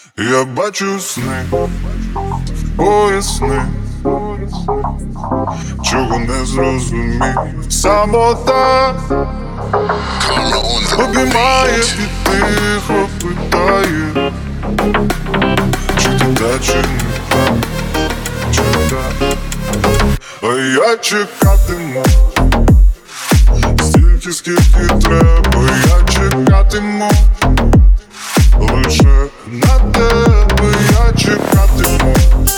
Я бачу сни, поясни, чого не зрозумів. Самота обіймає і тихо питає, чи ти та, чи не та, чи та. А я чекатиму стільки, скільки треба. Я чекатиму лише на тебе. Я чекатиму,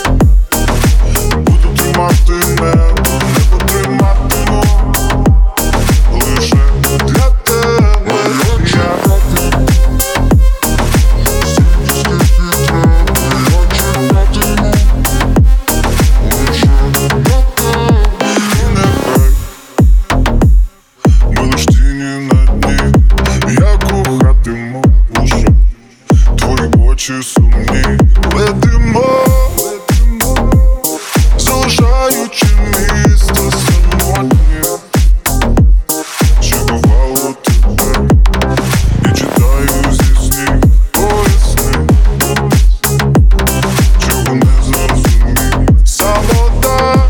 буду тримати небо, небо триматиму лише для тебе. Я чекатиму стільки, скільки треба. Я чекатиму лише для тебе. І нехай ми лиш тіні на дні. Я кохатиму лише твої очі сумні. Летимо, залишаючи місто самотнє. Чи бувало тебе? Я читаю зі снів. Поясни, чого не зрозумів. Самота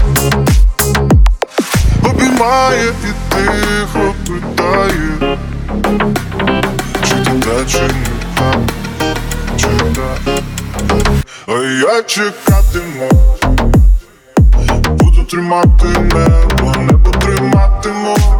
обіймає і тихо питає, чи ти та, чи не та, чи та. А я чекатиму, буду тримати небо, небо триматиму